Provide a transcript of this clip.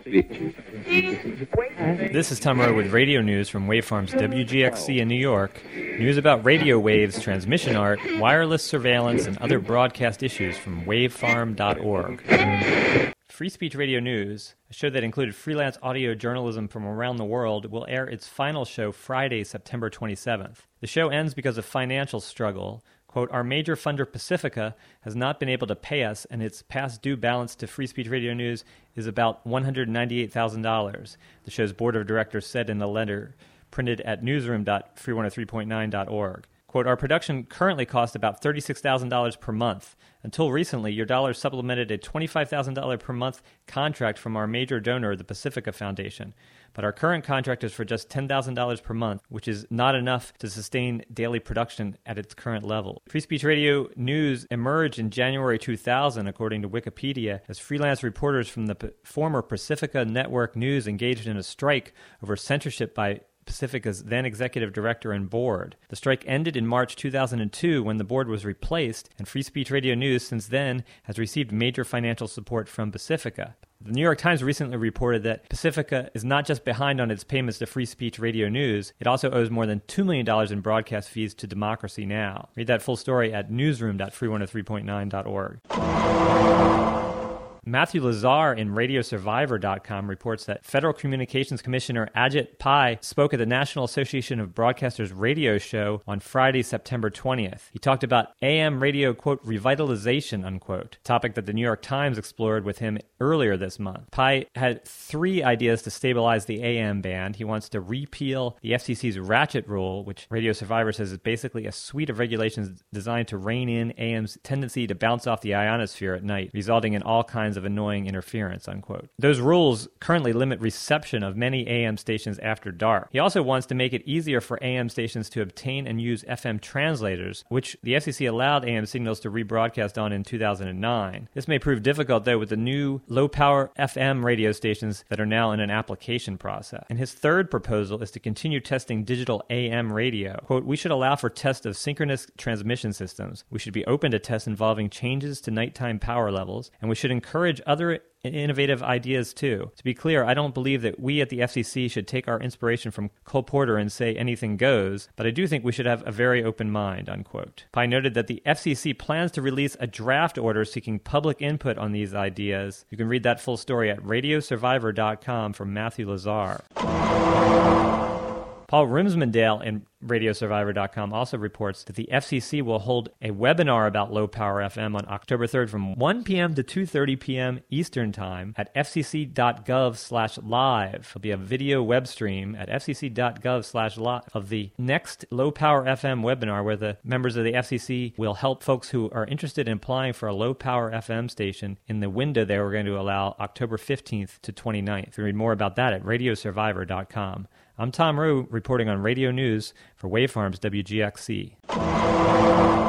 This is Tom Rowe with radio news from Wavefarm's WGXC in New York. News about radio waves, transmission art, wireless surveillance, and other broadcast issues from wavefarm.org. Free Speech Radio News, a show that included freelance audio journalism from around the world, will air its final show Friday, September 27th. The show ends because of financial struggle. Quote, our major funder, Pacifica, has not been able to pay us, and its past due balance to Free Speech Radio News is about $198,000, the show's board of directors said in a letter printed at newsroom.free103.9.org. Quote, our production currently costs about $36,000 per month. Until recently, your dollars supplemented a $25,000 per month contract from our major donor, the Pacifica Foundation. But our current contract is for just $10,000 per month, which is not enough to sustain daily production at its current level. Free Speech Radio News emerged in January 2000, according to Wikipedia, as freelance reporters from the former Pacifica Network News engaged in a strike over censorship by Pacifica's then executive director and board. The strike ended in March 2002 when the board was replaced, and Free Speech Radio News since then has received major financial support from Pacifica. The New York Times recently reported that Pacifica is not just behind on its payments to Free Speech Radio News, it also owes more than $2 million in broadcast fees to Democracy Now! Read that full story at newsroom.free103.9.org. Matthew Lazar in RadioSurvivor.com reports that Federal Communications Commissioner Ajit Pai spoke at the National Association of Broadcasters radio show on Friday, September 20th. He talked about AM radio, quote, revitalization, unquote, a topic that the New York Times explored with him earlier this month. Pai had 3 ideas to stabilize the AM band. He wants to repeal the FCC's ratchet rule, which Radio Survivor says is basically a suite of regulations designed to rein in AM's tendency to bounce off the ionosphere at night, resulting in all kinds of annoying interference, unquote. Those rules currently limit reception of many AM stations after dark. He also wants to make it easier for AM stations to obtain and use FM translators, which the FCC allowed AM signals to rebroadcast on in 2009. This may prove difficult, though, with the new low-power FM radio stations that are now in an application process. And his third proposal is to continue testing digital AM radio. Quote, we should allow for tests of synchronous transmission systems. We should be open to tests involving changes to nighttime power levels, and we should encourage other innovative ideas too. To be clear, I don't believe that we at the FCC should take our inspiration from Cole Porter and say anything goes, but I do think we should have a very open mind, unquote. Pai noted that the FCC plans to release a draft order seeking public input on these ideas. You can read that full story at RadioSurvivor.com from Matthew Lazar. Paul Rimsmondale in RadioSurvivor.com also reports that the FCC will hold a webinar about low-power FM on October 3rd from 1 p.m. to 2:30 p.m. Eastern Time at fcc.gov/live. There'll be a video web stream at fcc.gov/live of the next low-power FM webinar where the members of the FCC will help folks who are interested in applying for a low-power FM station in the window they were going to allow October 15th to 29th. You can read more about that at RadioSurvivor.com. I'm Tom Rowe reporting on Radio News for Wavefarm's WGXC.